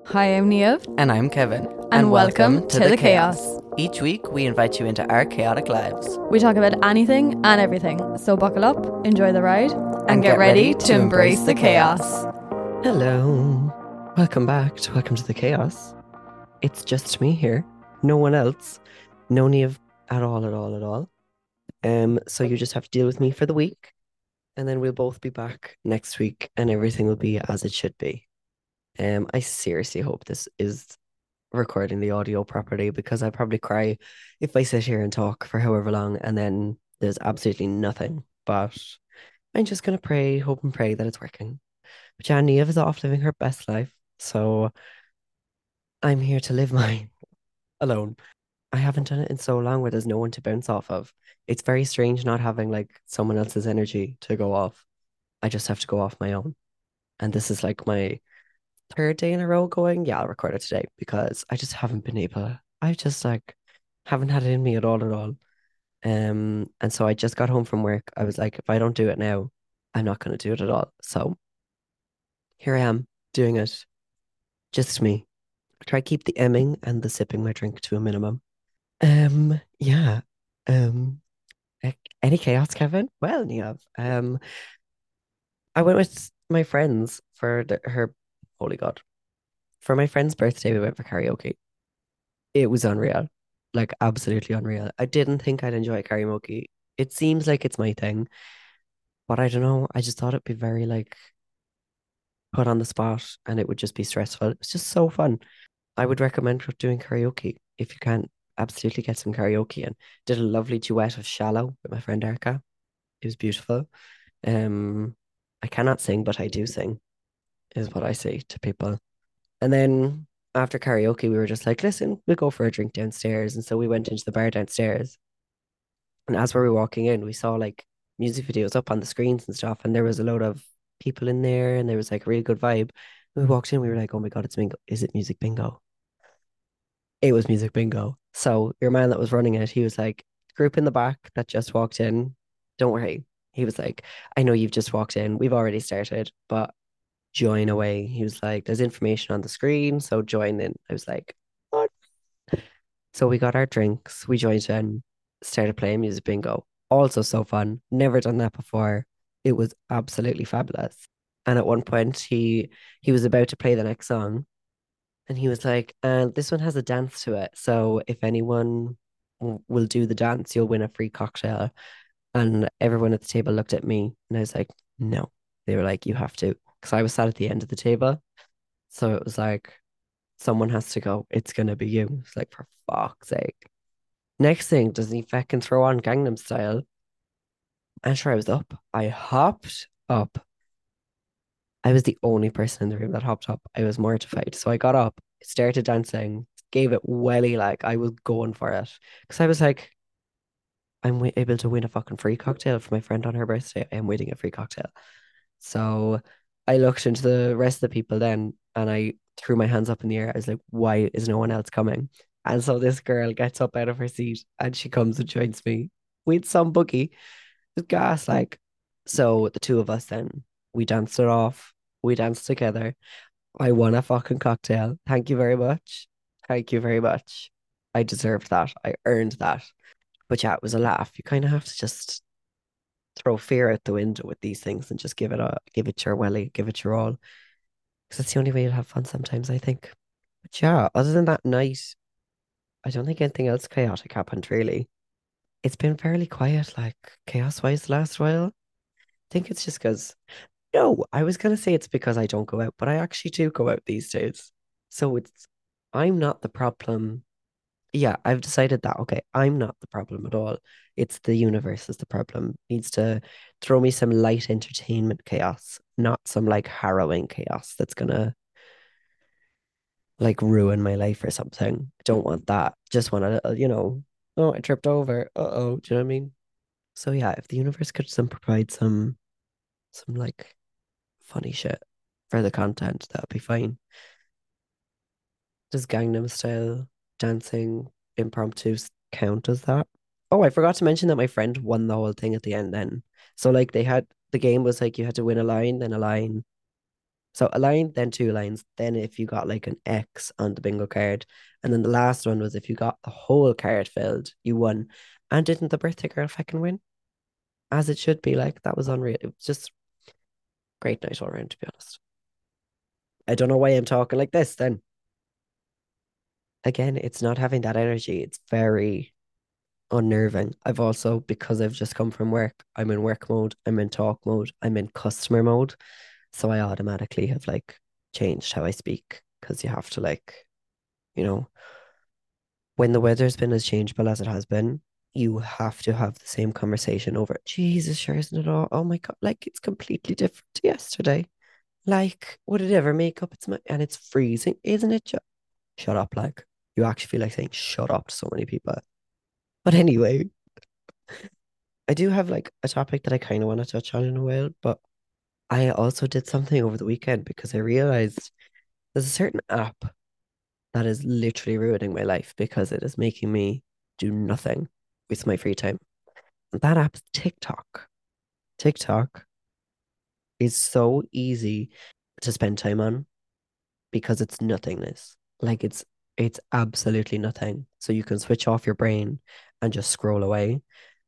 Hi, I'm Niamh. And I'm Kevin. And welcome to the Chaos. Each week, we invite you into our chaotic lives. We talk about anything and everything. So buckle up, enjoy the ride, and get ready to embrace the chaos. Hello. Welcome back to Welcome to the Chaos. It's just me here. No one else. No Niamh at all. So you just have to deal with me for the week. And then we'll both be back next week and everything will be as it should be. I seriously hope this is recording the audio properly because I'll probably cry if I sit here and talk for however long and then there's absolutely nothing. But I'm just gonna pray, hope and pray that it's working. But yeah, Niamh is off living her best life. So I'm here to live mine alone. I haven't done it in so long where there's no one to bounce off of. It's very strange not having like someone else's energy to go off. I just have to go off my own. And this is like my third day in a row going, yeah, I'll record it today because I just haven't been able. I just like haven't had it in me at all. And so I just got home from work. I was like, if I don't do it now, I'm not gonna do it at all. So here I am doing it. Just me. I try to keep the emming and the sipping my drink to a minimum. Yeah. Um, any chaos, Kevin? Well, Niamh. I went with my friends for her, holy God, for my friend's birthday. We went for karaoke. It was unreal, like absolutely unreal. I didn't think I'd enjoy karaoke. It seems like it's my thing, but I don't know. I just thought it'd be very like put on the spot and it would just be stressful. It was just so fun. I would recommend doing karaoke if you can absolutely get some karaoke and did a lovely duet of Shallow with my friend Erica. It was beautiful. Um, I cannot sing, but I do sing, is what I say to people. And then after karaoke, we were just like, listen, we'll go for a drink downstairs. And so we went into the bar downstairs. And as we were walking in, we saw like music videos up on the screens and stuff. And there was a load of people in there and there was like a really good vibe. We walked in, we were like, oh my God, it's bingo. Is it music bingo? It was music bingo. So your man that was running it, he was like, group in the back that just walked in, don't worry. He was like, I know you've just walked in. We've already started, but join away. He was like, there's information on the screen, so join in. I was like, what? So we got our drinks, we joined in, started playing music bingo. Also so fun. Never done that before. It was absolutely fabulous. And at one point he was about to play the next song and he was like, and this one has a dance to it. So if anyone will do the dance, you'll win a free cocktail. And everyone at the table looked at me and I was like, no. They were like, you have to. Because I was sat at the end of the table. So it was like, someone has to go. It's gonna be you. It's like, for fuck's sake. Next thing, does he fucking throw on Gangnam Style? And sure, I was up. I hopped up. I was the only person in the room that hopped up. I was mortified. So I got up, started dancing, gave it welly like I was going for it. Because I was like, able to win a fucking free cocktail for my friend on her birthday. I am winning a free cocktail. So I looked into the rest of the people then and I threw my hands up in the air. I was like, why is no one else coming? And so this girl gets up out of her seat and she comes and joins me with some boogie. With gas, like. So the two of us then, we danced it off. We danced together. I won a fucking cocktail. Thank you very much. Thank you very much. I deserved that. I earned that. But yeah, it was a laugh. You kind of have to just throw fear out the window with these things and just give it your welly, give it your all. Because that's the only way you'll have fun sometimes, I think. But yeah, other than that night, I don't think anything else chaotic happened really. It's been fairly quiet, like chaos wise the last while. I think it's just because no, I was gonna say it's because I don't go out, but I actually do go out these days. So I'm not the problem. Yeah, I've decided that, okay, I'm not the problem at all. It's the universe is the problem. Needs to throw me some light entertainment chaos, not some like harrowing chaos that's gonna like ruin my life or something. I don't want that. Just want a little, oh, I tripped over. Uh-oh. Do you know what I mean? So yeah, if the universe could provide some like funny shit for the content, that would be fine. Does Gangnam Style dancing impromptu count as that? Oh, I forgot to mention that my friend won the whole thing at the end then. So like the game was like you had to win a line, then a line, So a line, then two lines. Then if you got like an X on the bingo card. And then the last one was if you got the whole card filled, you won. And didn't the birthday girl fucking win? As it should be. Like, that was unreal. It was just great night all around, to be honest. I don't know why I'm talking like this then. Again, it's not having that energy. It's very unnerving. I've also, because I've just come from work, I'm in work mode, I'm in talk mode, I'm in customer mode. So I automatically have like changed how I speak because you have to like, you know, when the weather's been as changeable as it has been, you have to have the same conversation over. Jesus, sure isn't it all? Oh my God, like it's completely different to yesterday. Like, would it ever make up its mind? And it's freezing, isn't it? Shut up, like you actually feel like saying shut up to so many people. But anyway, I do have like a topic that I kind of want to touch on in a while, but I also did something over the weekend because I realized there's a certain app that is literally ruining my life because it is making me do nothing with my free time. And that app is TikTok. TikTok is so easy to spend time on because it's nothingness. Like it's absolutely nothing. So you can switch off your brain and just scroll away.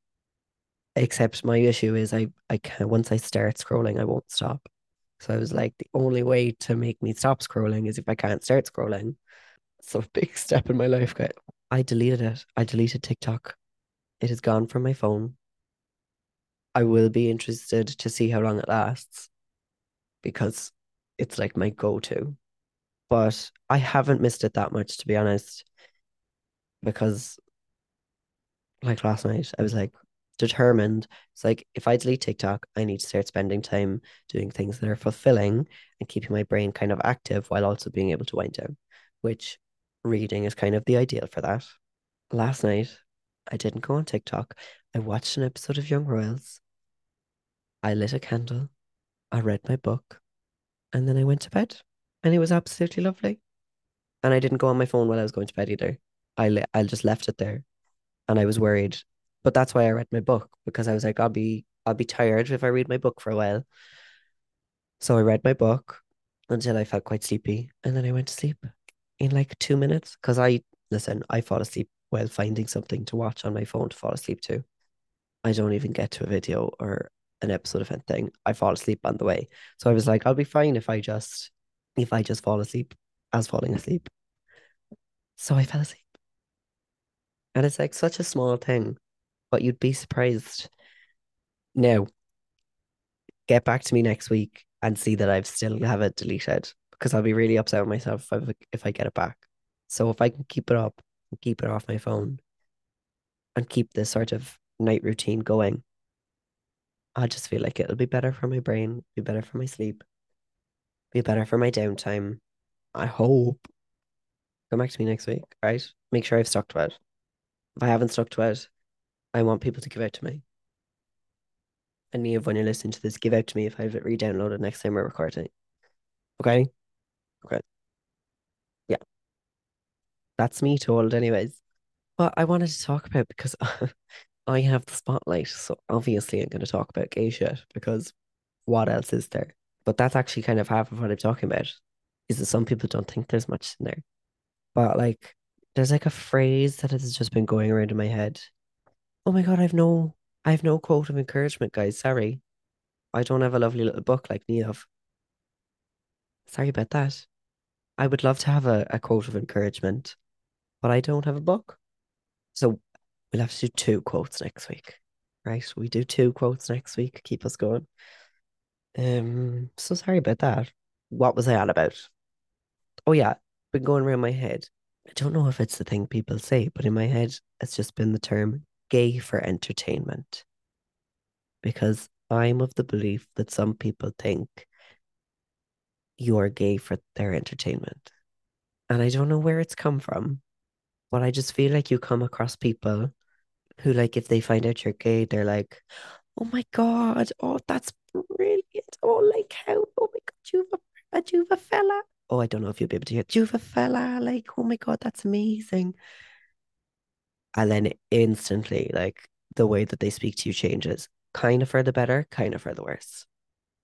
Except my issue is I can't once I start scrolling, I won't stop. So I was like, the only way to make me stop scrolling is if I can't start scrolling. So a big step in my life, guys. I deleted it. I deleted TikTok. It is gone from my phone. I will be interested to see how long it lasts because it's like my go-to. But I haven't missed it that much, to be honest, because like last night, I was like determined. It's like if I delete TikTok, I need to start spending time doing things that are fulfilling and keeping my brain kind of active while also being able to wind down, which reading is kind of the ideal for that. Last night, I didn't go on TikTok. I watched an episode of Young Royals. I lit a candle. I read my book, and then I went to bed. And it was absolutely lovely. And I didn't go on my phone while I was going to bed either. I just left it there, and I was worried. But that's why I read my book because I was like, I'll be tired if I read my book for a while. So I read my book until I felt quite sleepy, and then I went to sleep in like 2 minutes. Because I fall asleep while finding something to watch on my phone to fall asleep to. I don't even get to a video or an episode of anything. I fall asleep on the way. So I was like, I'll be fine if I just fall asleep as falling asleep. So I fell asleep. And it's like such a small thing, but you'd be surprised. Now, get back to me next week and see that I've still have it deleted because I'll be really upset with myself if I get it back. So if I can keep it up and keep it off my phone and keep this sort of night routine going, I just feel like it'll be better for my brain, be better for my sleep, be better for my downtime. I hope. Come back to me next week, right? Make sure I've stuck to it. If I haven't stuck to it, I want people to give out to me. And Neve, when you're listening to this, give out to me if I have it re-downloaded next time we're recording. Okay? Okay. Yeah, that's me told anyways. But I wanted to talk about because I have the spotlight, so obviously I'm going to talk about gay shit because what else is there? But that's actually kind of half of what I'm talking about. Is that some people don't think there's much in there. But like there's like a phrase that has just been going around in my head. Oh my God, I have no quote of encouragement, guys. Sorry. I don't have a lovely little book like Neov. Sorry about that. I would love to have a quote of encouragement, but I don't have a book. So we'll have to do two quotes next week. Right? We do two quotes next week. Keep us going. So sorry about that. What was I on about? Oh yeah, been going around my head. I don't know if it's the thing people say, but in my head, it's just been the term gay for entertainment. Because I'm of the belief that some people think you are gay for their entertainment. And I don't know where it's come from, but I just feel like you come across people who, like, if they find out you're gay, they're like, oh my God, oh, that's brilliant. Oh, like how, oh my God, you've a fella. Oh, I don't know if you'll be able to hear, you've a fella. Like, oh my God, that's amazing. And then instantly, like, the way that they speak to you changes, kind of for the better, kind of for the worse.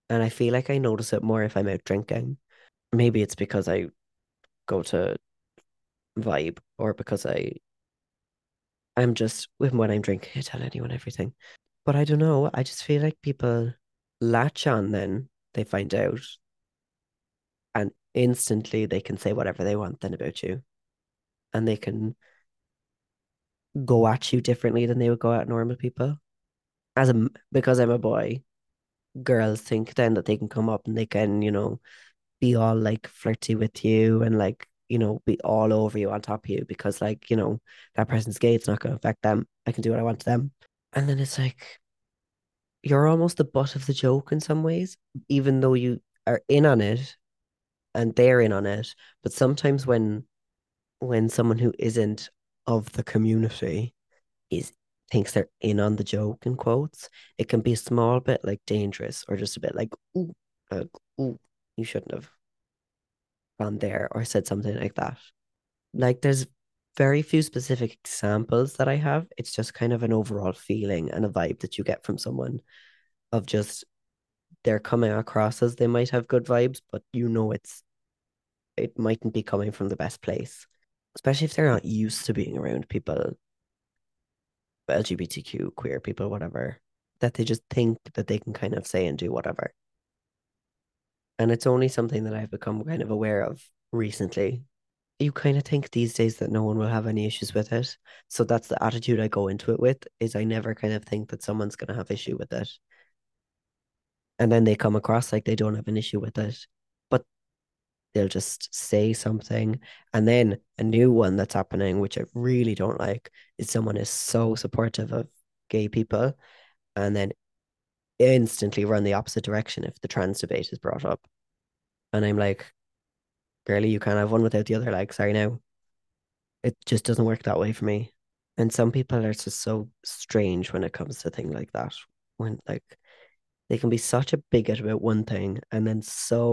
And I feel like I notice it more if I'm out drinking. Maybe it's because I go to vibe or because I'm just when I'm drinking, I tell anyone everything. But I don't know. I just feel like people latch on then they find out and instantly they can say whatever they want then about you. And they can go at you differently than they would go at normal people. Because I'm a boy, girls think then that they can come up and they can, be all like flirty with you and like, be all over you on top of you because like, that person's gay, it's not gonna affect them. I can do what I want to them. And then it's like you're almost the butt of the joke in some ways, even though you are in on it and they're in on it. But sometimes when someone who isn't of the community is thinks they're in on the joke in quotes, it can be a small bit like dangerous or just a bit like, ooh, you shouldn't have gone there or said something like that. Like there's very few specific examples that I have. It's just kind of an overall feeling and a vibe that you get from someone of just they're coming across as they might have good vibes, but it mightn't be coming from the best place. Especially if they're not used to being around people, LGBTQ, queer people, whatever, that they just think that they can kind of say and do whatever. And it's only something that I've become kind of aware of recently. You kind of think these days that no one will have any issues with it. So that's the attitude I go into it with, is I never kind of think that someone's gonna have issue with it. And then they come across like they don't have an issue with it. But they'll just say something. And then a new one that's happening, which I really don't like, is someone is so supportive of gay people and then instantly run the opposite direction if the trans debate is brought up. And I'm like, girlie, you can't have one without the other. Like, sorry now. It just doesn't work that way for me. And some people are just so strange when it comes to things like that. When like they can be such a bigot about one thing and then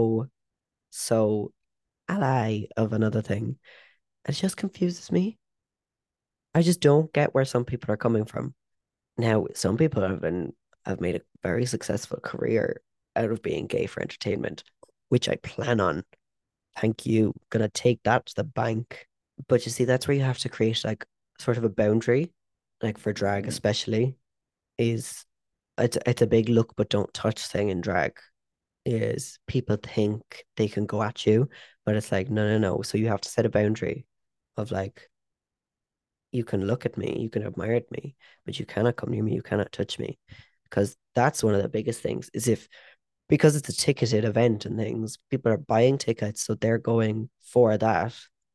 so ally of another thing. It just confuses me. I just don't get where some people are coming from. Now, some people have made a very successful career out of being gay for entertainment, which I plan on. Thank you. Gonna take that to the bank. But you see, that's where you have to create like sort of a boundary, like for drag especially, is it's a big look but don't touch thing in drag. Is people think they can go at you, but it's like no, no, no. So you have to set a boundary of like you can look at me, you can admire me, but you cannot come near me, you cannot touch me. Because that's one of the biggest things is if because it's a ticketed event and things, people are buying tickets, so they're going for that.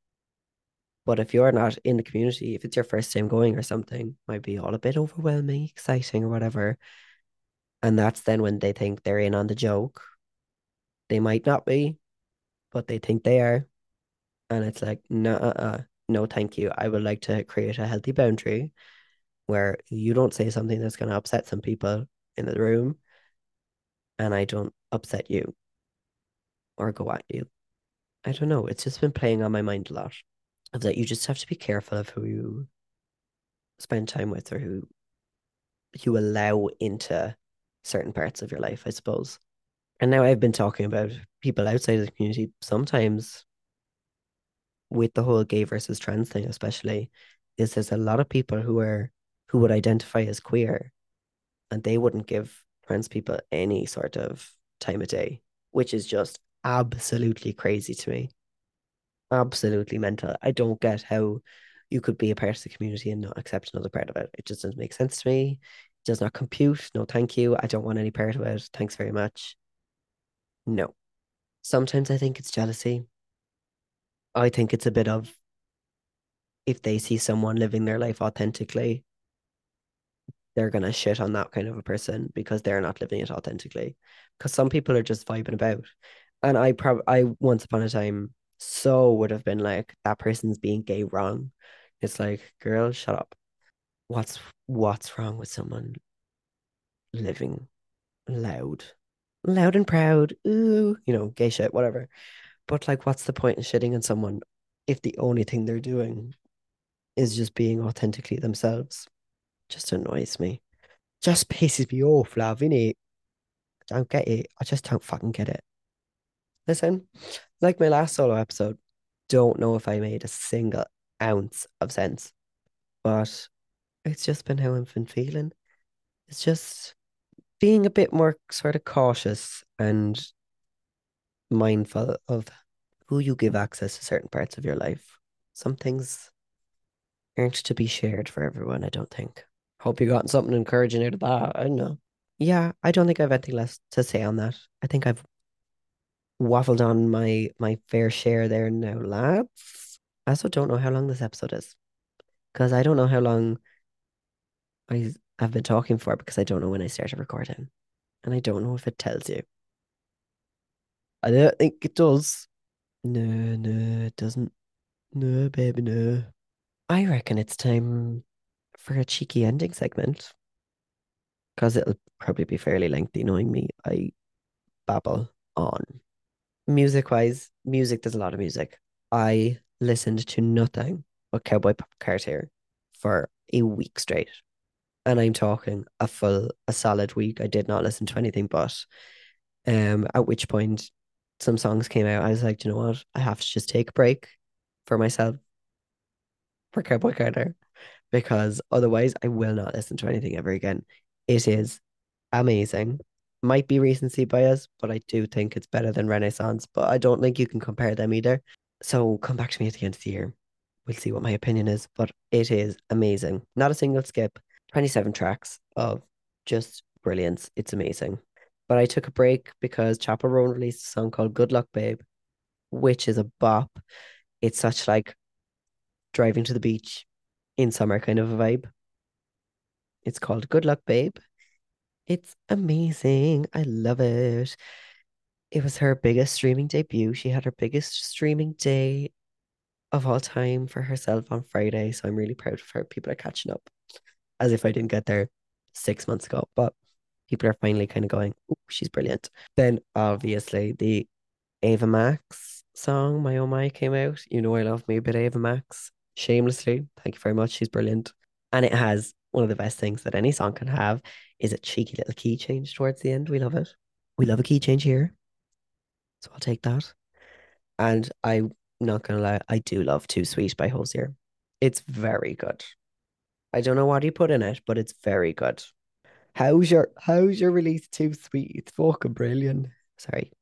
But if you're not in the community, if it's your first time going or something, might be all a bit overwhelming, exciting, or whatever. And that's then when they think they're in on the joke. They might not be, but they think they are. And it's like, no, no, thank you. I would like to create a healthy boundary where you don't say something that's going to upset some people in the room, and I don't upset you or go at you. I don't know. It's just been playing on my mind a lot of that you just have to be careful of who you spend time with or who you allow into certain parts of your life, I suppose. And now I've been talking about people outside of the community. Sometimes with the whole gay versus trans thing, especially, is there's a lot of people who would identify as queer and they wouldn't give trans people any sort of time of day, which is just absolutely crazy to me. Absolutely mental. I don't get how you could be a part of the community and not accept another part of it. It just doesn't make sense to me. It does not compute. No, thank you. I don't want any part of it. Thanks very much. No. Sometimes I think it's jealousy. I think it's a bit of if they see someone living their life authentically, they're gonna shit on that kind of a person because they're not living it authentically. Because some people are just vibing about. And I once upon a time so would have been like, that person's being gay wrong. It's like, girl, shut up. What's wrong with someone living loud? Loud and proud, ooh, gay shit, whatever. But like, what's the point in shitting on someone if the only thing they're doing is just being authentically themselves? Just annoys me. Just pisses me off, love, innit? don't get it. I just don't fucking get it. Listen, like my last solo episode, don't know if I made a single ounce of sense, but it's just been how I've been feeling. It's just being a bit more sort of cautious and mindful of who you give access to certain parts of your life. Some things aren't to be shared for everyone, I don't think. Hope you got something encouraging out of that. I don't know. Yeah, I don't think I have anything less to say on that. I think I've waffled on my fair share there now, lads. I also don't know how long this episode is because I don't know how long I've been talking for because I don't know when I started recording, and I don't know if it tells you. I don't think it does. No, no, it doesn't. No, baby, no. I reckon it's time for a cheeky ending segment because it'll probably be fairly lengthy knowing me. I babble on. Music wise, music, there's a lot of music. I listened to nothing but Cowboy Carter for a week straight. And I'm talking a solid week. I did not listen to anything but at which point some songs came out. I was like, "Do you know what? I have to just take a break for myself for Cowboy Carter because otherwise I will not listen to anything ever again. It is amazing. Might be recency bias, but I do think it's better than Renaissance, but I don't think you can compare them either. So come back to me at the end of the year. We'll see what my opinion is, but it is amazing. Not a single skip. 27 tracks of just brilliance. It's amazing. But I took a break because Chapel Roan released a song called Good Luck Babe, which is a bop. It's such like driving to the beach in summer kind of a vibe. It's called Good Luck Babe. It's amazing. I love it. It was her biggest streaming debut. She had her biggest streaming day of all time for herself on Friday. So I'm really proud of her. People are catching up as if I didn't get there 6 months ago. But people are finally kind of going, oh, she's brilliant. Then obviously the Ava Max song, My Oh My, came out. You know I love me a bit Ava Max. Shamelessly. Thank you very much. She's brilliant. And it has one of the best things that any song can have is a cheeky little key change towards the end. We love it. We love a key change here. So I'll take that. And I'm not gonna lie, I do love Too Sweet by Hosier. It's very good. I don't know what you put in it, but it's very good. How's your release Too Sweet? It's fucking brilliant. Sorry.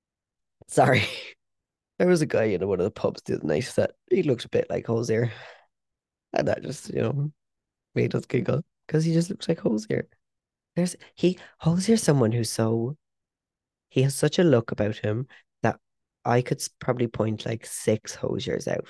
Sorry. There was a guy in one of the pubs the other night that he looked a bit like Hosier. And that just, made us giggle because he just looks like Hosier. Hosier's someone he has such a look about him that I could probably point like six Hosiers out.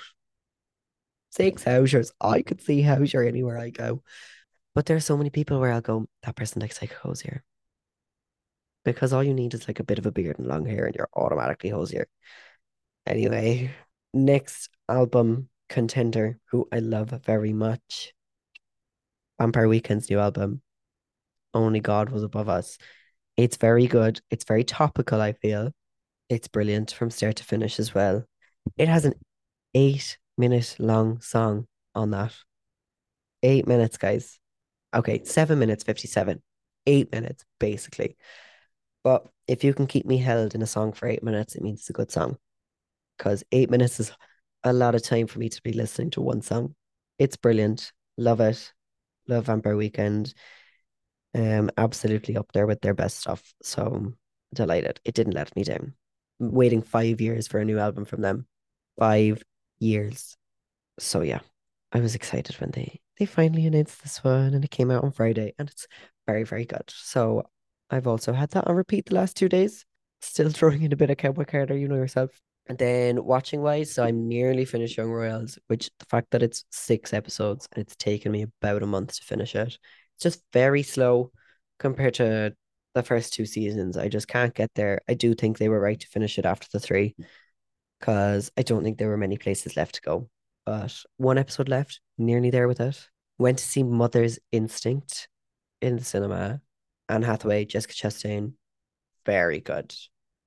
Six Hosiers. I could see Hosier anywhere I go. But there are so many people where I'll go, that person looks like Hosier. Because all you need is like a bit of a beard and long hair and you're automatically Hosier. Anyway, next album contender, who I love very much. Vampire Weekend's new album, Only God Was Above Us. It's very good. It's very topical, I feel. It's brilliant from start to finish as well. It has an 8 minute long song on that. 8 minutes, guys. Okay, 7 minutes 57. 8 minutes, basically. But if you can keep me held in a song for 8 minutes, it means it's a good song. Because 8 minutes is a lot of time for me to be listening to one song. It's brilliant. Love it. Love Vampire Weekend. Absolutely up there with their best stuff. So delighted. It didn't let me down. Waiting 5 years for a new album from them. 5 years. So yeah, I was excited when they finally announced this one and it came out on Friday and it's very, very good. So I've also had that on repeat the last 2 days. Still throwing in a bit of Cowboy Carter, you know yourself. And then watching wise, so I'm nearly finished Young Royals, which the fact that it's 6 episodes and it's taken me about a month to finish it. It's just very slow compared to the first two seasons. I just can't get there. I do think they were right to finish it after the three because I don't think there were many places left to go. But one episode left, nearly there with it. Went to see Mother's Instinct in the cinema. Anne Hathaway, Jessica Chastain, very good.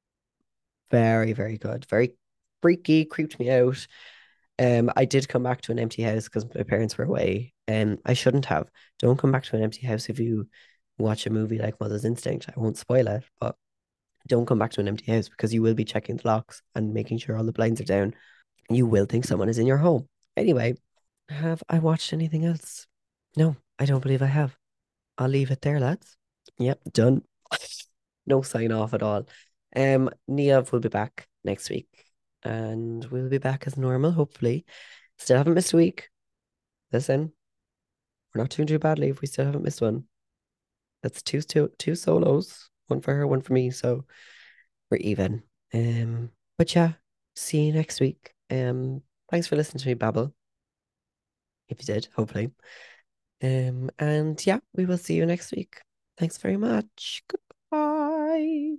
Very, very good. Very freaky, creeped me out. I did come back to an empty house because my parents were away. I shouldn't have. Don't come back to an empty house if you watch a movie like Mother's Instinct. I won't spoil it, but don't come back to an empty house because you will be checking the locks and making sure all the blinds are down. You will think someone is in your home. Anyway, have I watched anything else? No, I don't believe I have. I'll leave it there, lads. Yep, done. No sign off at all. Niev will be back next week and we'll be back as normal, hopefully. Still haven't missed a week. Listen, we're not doing too badly if we still haven't missed one. That's two solos, one for her, one for me, so we're even. But yeah, see you next week. Thanks for listening to me babble. If you did, hopefully. And yeah, we will see you next week. Thanks very much. Goodbye.